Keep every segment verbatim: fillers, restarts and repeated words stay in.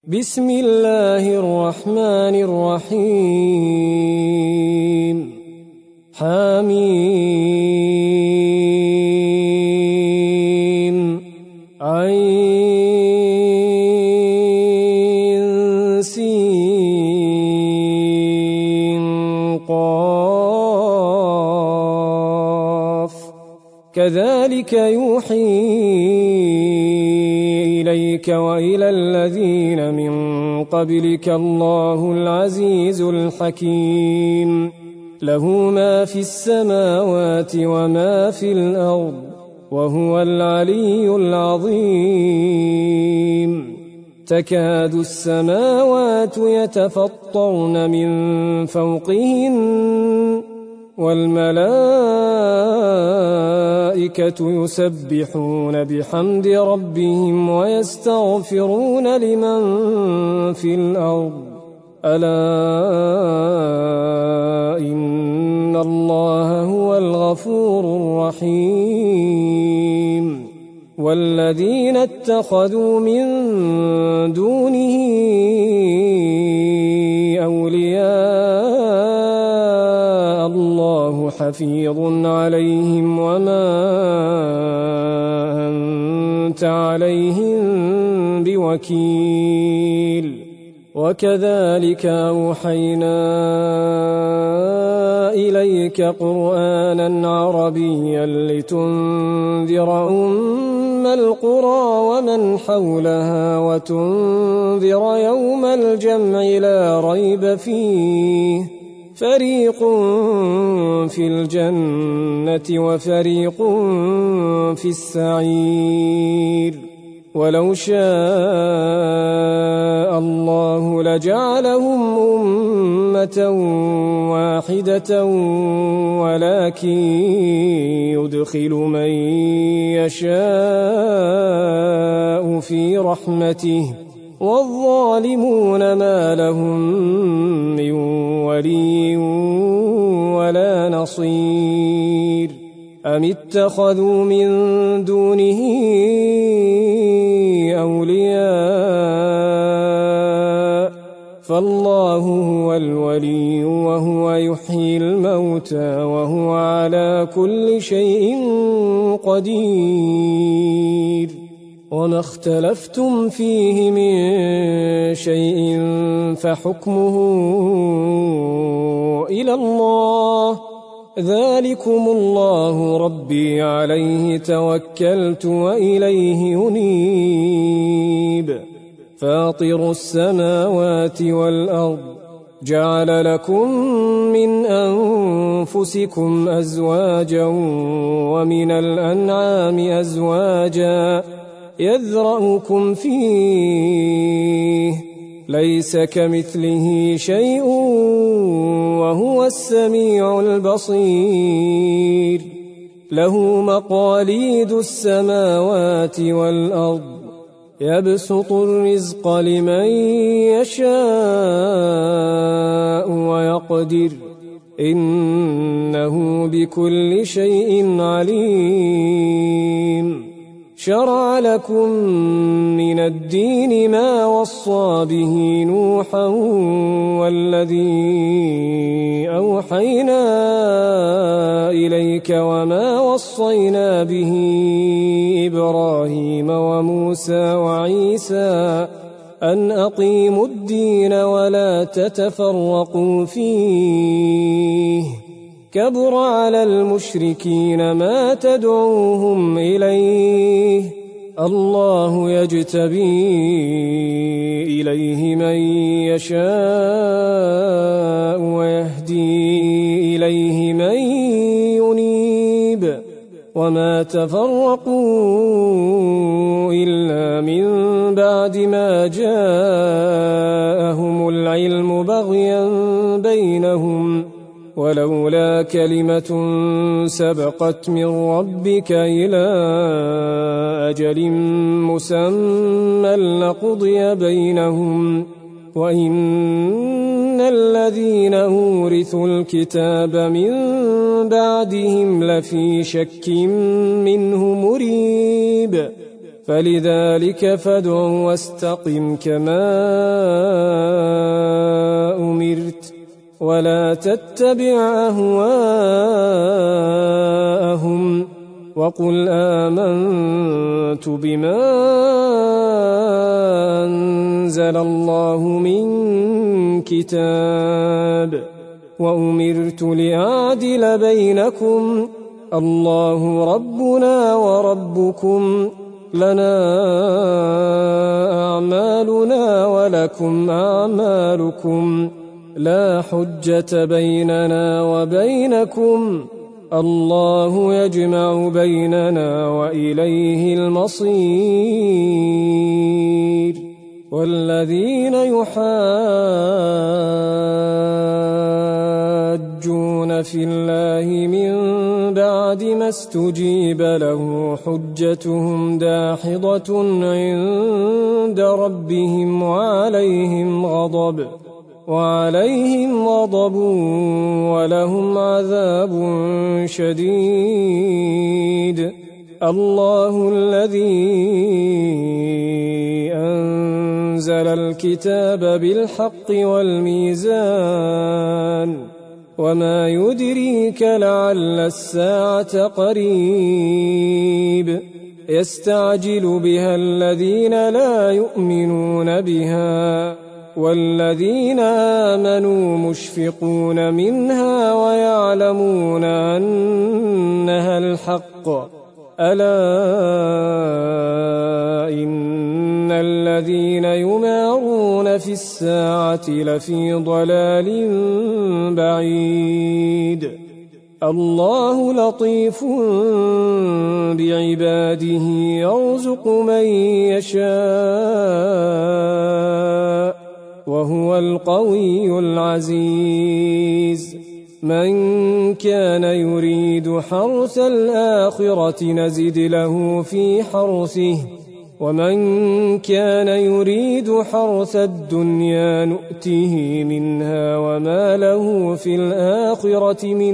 بسم الله الرحمن الرحيم حميم عين سين قاف كذلك يوحي إليك وإلى الذين من قبلك الله العزيز الحكيم له ما في السماوات وما في الأرض وهو العلي العظيم تكاد السماوات يتفطرن من فوقهن والملائكة يسبحون بحمد ربهم ويستغفرون لمن في الأرض ألا إن الله هو الغفور الرحيم والذين اتخذوا من دونه أولياء الله حفيظ عليهم وما أنت عليهم بوكيل وكذلك أوحينا إليك قرآنا عربيا لتنذر أم القرى ومن حولها وتنذر يوم الجمع لا ريب فيه فريق في الجنة وفريق في السعير ولو شاء الله لجعلهم أمة واحدة ولكن يدخل من يشاء في رحمته والظالمون ما لهم من ولي ولا نصير أم اتخذوا من دونه أولياء فالله هو الولي وهو يحيي الموتى وهو على كل شيء قدير وما اختلفتم فيه من شيء فحكمه إلى الله ذلكم الله ربي عليه توكلت وإليه أنيب فاطر السماوات والأرض جعل لكم من أنفسكم أزواجا ومن الأنعام أزواجا يذرأكم فيه ليس كمثله شيء وهو السميع البصير له مقاليد السماوات والأرض يبسط الرزق لمن يشاء ويقدر إنه بكل شيء عليم شرع لكم من الدين ما وصى به نوحا والذي أوحينا إليك وما وصينا به إبراهيم وموسى وعيسى أن أقيموا الدين ولا تتفرقوا فيه كبر على المشركين ما تدعوهم إليه الله يجتبي إليه من يشاء ويهدي إليه من ينيب وما تفرقوا إلا من بعد ما جاءهم العلم بغيا بينهم ولولا كلمة سبقت من ربك إلى أجل مسمى لقضي بينهم وإن الذين أورثوا الكتاب من بعدهم لفي شك منه مريب فلذلك فادع واستقم كما أمرت ولا تتبع أهواءهم وقل آمنت بما أنزل الله من كتاب وأمرت لأعدل بينكم الله ربنا وربكم لنا أعمالنا ولكم أعمالكم لا حجة بيننا وبينكم الله يجمع بيننا وإليه المصير والذين يحاجون في الله من بعد ما استجيب له حجتهم داحضة عند ربهم وعليهم غضب وعليهم غضب ولهم عذاب شديد الله الذي أنزل الكتاب بالحق والميزان وما يدريك لعل الساعة قريب يستعجل بها الذين لا يؤمنون بها والذين آمنوا مشفقون منها ويعلمون أنها الحق ألا إن الذين يمارون في الساعة لفي ضلال بعيد الله لطيف بعباده يرزق من يشاء وهو القوي العزيز من كان يريد حرث الآخرة نزد له في حرثه ومن كان يريد حرث الدنيا نؤته منها وما له في الآخرة من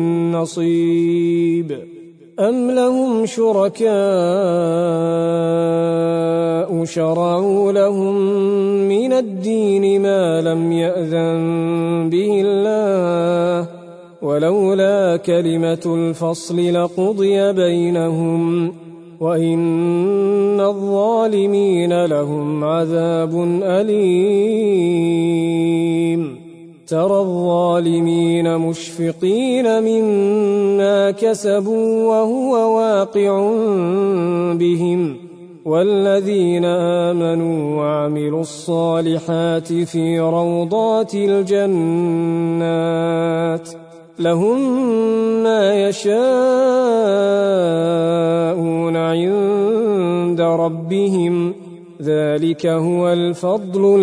نصيب أم لهم شركاء شرعوا لهم من الدين ما لم يأذن به الله ولولا كلمة الفصل لقضي بينهم وإن الظالمين لهم عذاب أليم ترى الظالمين مشفقين مما كسبوا وهو واقع بهم والذين آمنوا وعملوا الصالحات في روضات الجنات لهم ما يشاءون عند ربهم ذلك هو الفضل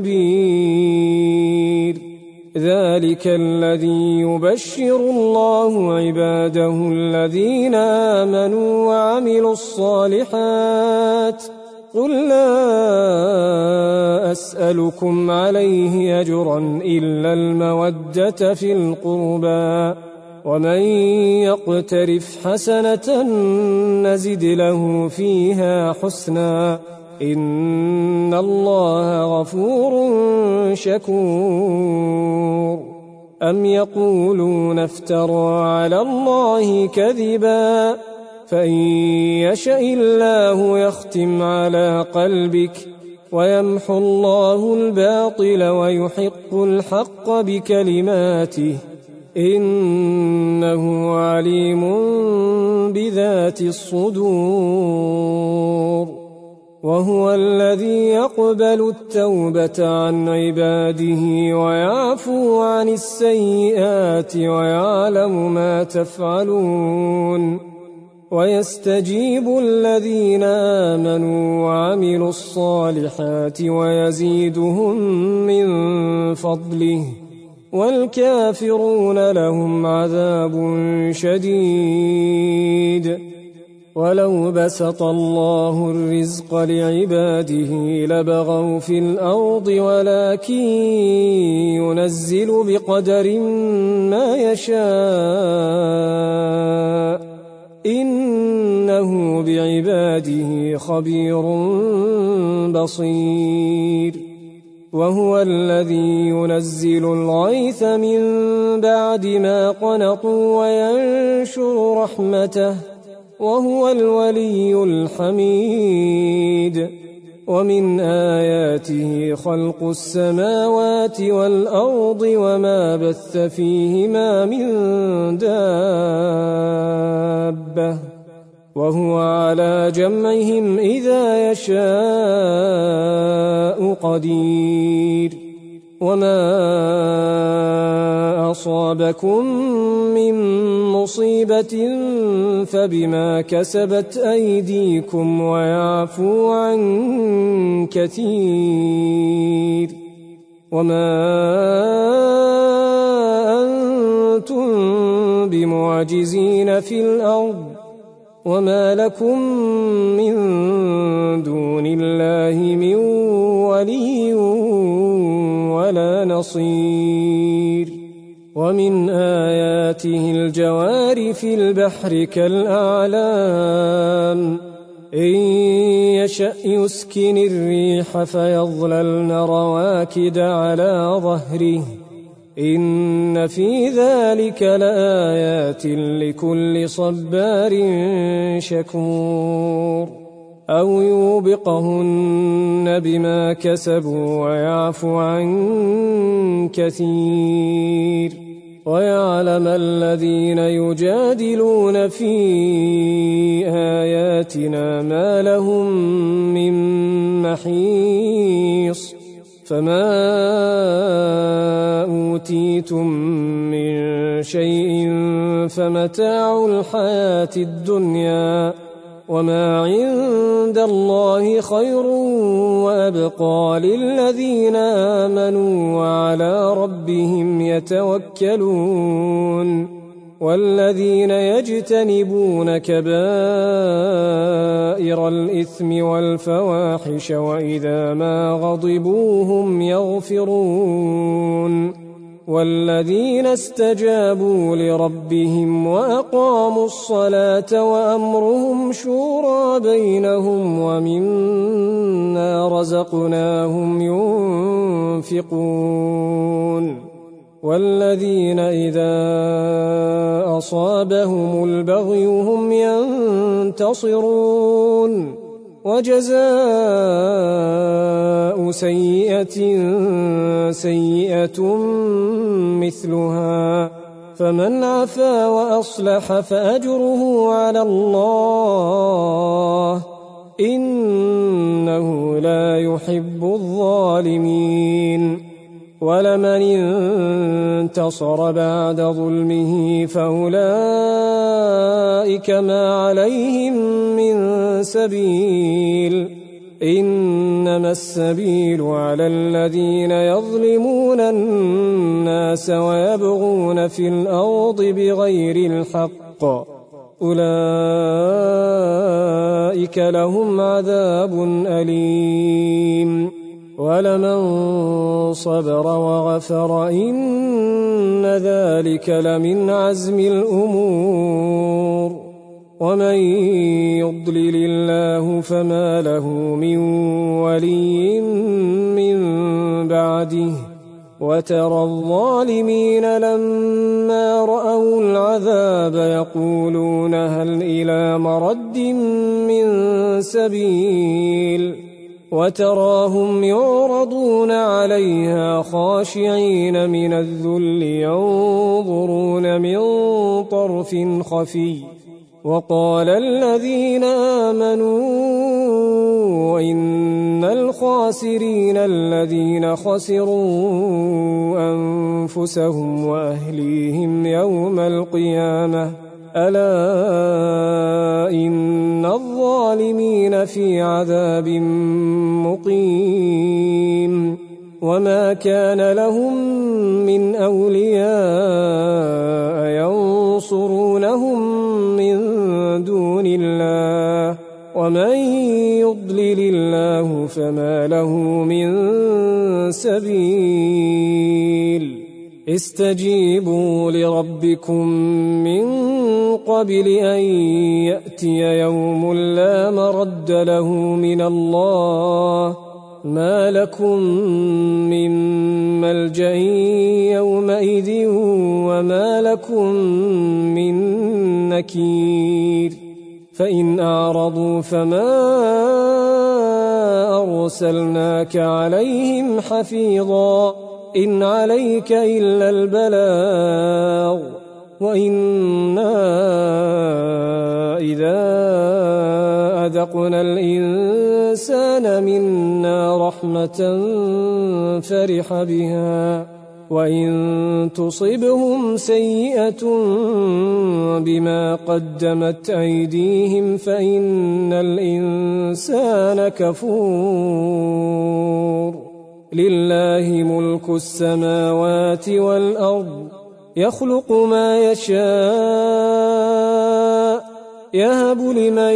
الكبير ذلك الذي يبشر الله عباده الذين آمنوا وعملوا الصالحات قل لا أسألكم عليه أجرا إلا المودة في القربى ومن يقترف حسنة نزد له فيها حسنا إن الله غفور شكور أم يقولون افترى على الله كذبا فإن يشأ الله يختم على قلبك ويمحو الله الباطل ويحق الحق بكلماته إنه عليم بذات الصدور وهو الذي يقبل التوبة عن عباده ويعفو عن السيئات ويعلم ما تفعلون ويستجيب الذين آمنوا وعملوا الصالحات ويزيدهم من فضله والكافرون لهم عذاب شديد ولو بسط الله الرزق لعباده لبغوا في الأرض ولكن ينزل بقدر ما يشاء إنه بعباده خبير بصير وهو الذي ينزل الغيث من بعد ما قنطوا وينشر رحمته وهو الولي الحميد ومن آياته خلق السماوات والأرض وما بث فيهما من دابة وهو على جمعهم إذا يشاء قدير وما أصابكم من مصيبة فبما كسبت أيديكم ويعفو عن كثير وما أنتم بمعجزين في الأرض وما لكم من دون الله من ولي ولا نصير ومن آياته الجوار في البحر كالأعلام إن يشأ يسكن الريح فيظللن رواكد على ظهره إن في ذلك لآيات لكل صبار شكور أو يوبقهن بما كسبوا ويعفو عن كثير ويعلم الذين يجادلون في آياتنا ما لهم من محيص فما أوتيتم من شيء فمتاع الحياة الدنيا وما عند الله خير وأبقى للذين آمنوا وعلى ربهم يتوكلون والذين يجتنبون كبائر الإثم والفواحش وإذا ما غضبوا هم يغفرون والذين استجابوا لربهم وأقاموا الصلاة وأمرهم شورى بينهم ومما رزقناهم ينفقون والذين إذا أصابهم البغي هم ينتصرون وجزاء سيئة سيئة مثلها فمن عفا وأصلح فأجره على الله إنه لا يحب الظالمين ولمن انتصر بعد ظلمه فأولئك ما عليهم من سبيل إنما السبيل على الذين يظلمون الناس ويبغون في الأرض بغير الحق أولئك لهم عذاب أليم ولمن صبر وغفر إن ذلك لمن عزم الأمور ومن يضلل الله فما له من ولي من بعده وترى الظالمين لما رأوا العذاب يقولون هل إلى مرد من سبيل وتراهم يعرضون عليها خاشعين من الذل ينظرون من طرف خفي وقال الذين آمنوا إن الخاسرين الذين خسروا أنفسهم وأهليهم يوم القيامة ألا إن الظالمين في عذاب مقيم وما كان لهم من أولياء ينصرونهم من دون الله ومن يضلل الله فما له من سبيل استجيبوا لربكم من قبل أن يأتي يوم لا مرد له من الله ما لكم من ملجأ يومئذ وما لكم من نكير فإن أعرضوا فما أرسلناك عليهم حفيظا إن عليك إلا البلاغ وإنا إذا أذقنا الإنسان منا رحمة فرح بها وإن تصبهم سيئة بما قدمت أيديهم فإن الإنسان كفور لله ملك السماوات والأرض يخلق ما يشاء يهب لمن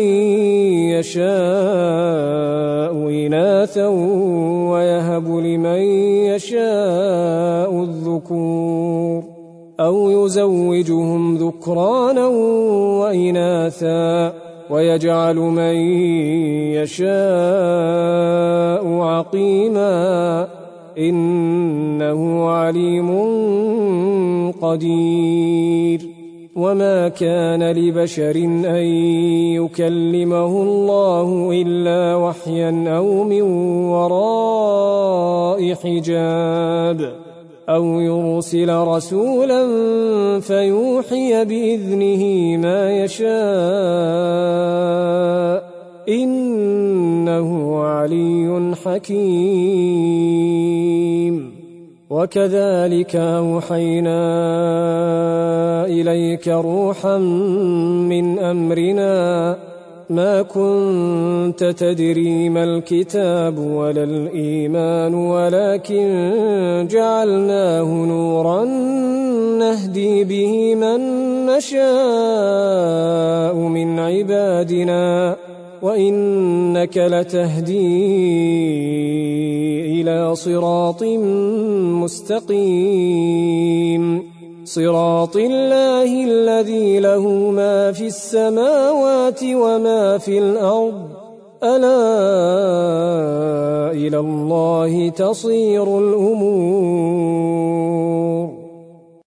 يشاء إناثا ويهب لمن يشاء الذكور أو يزوجهم ذكرانا وإناثا ويجعل من يشاء عقيما إنه عليم قدير وما كان لبشر أن يكلمه الله إلا وحيا أو من وراء حجاب أو يرسل رسولا فيوحي بإذنه ما يشاء إنه علي حكيم وكذلك أوحينا إليك روحا من أمرنا ما كنت تدري ما الكتاب ولا الإيمان ولكن جعلناه نورا نهدي به من نشاء من عبادنا وإنك لتهدي إلى صراط مستقيم صراط الله الذي له ما في السماوات وما في الأرض ألا إلى الله تصير الأمور